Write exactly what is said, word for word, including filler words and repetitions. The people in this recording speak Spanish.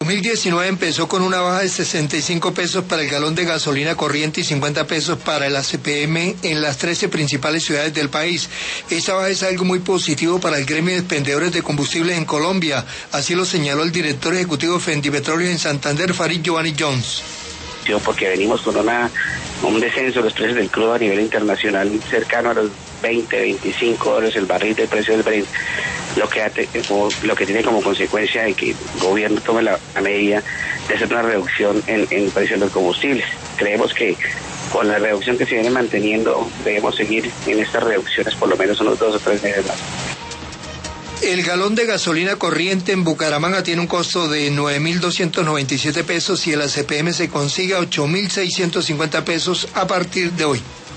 dos mil diecinueve empezó con una baja de sesenta y cinco pesos para el galón de gasolina corriente y cincuenta pesos para el A C P M en las trece principales ciudades del país. Esta baja es algo muy positivo para el gremio de expendedores de combustibles en Colombia, así lo señaló el director ejecutivo de Fendipetróleo en Santander, Farid Giovanni Jones. Porque venimos con una, un descenso de los precios del crudo a nivel internacional cercano a los veinte, veinticinco dólares el barril del precio del Brent, lo que, hace, lo que tiene como consecuencia de que el gobierno tome la, la medida de hacer una reducción en, en el precio de los combustibles. Creemos que con la reducción que se viene manteniendo debemos seguir en estas reducciones por lo menos unos dos o tres meses más. El galón de gasolina corriente en Bucaramanga tiene un costo de nueve mil doscientos noventa y siete pesos y el A C P M se consigue a ocho mil seiscientos cincuenta pesos a partir de hoy.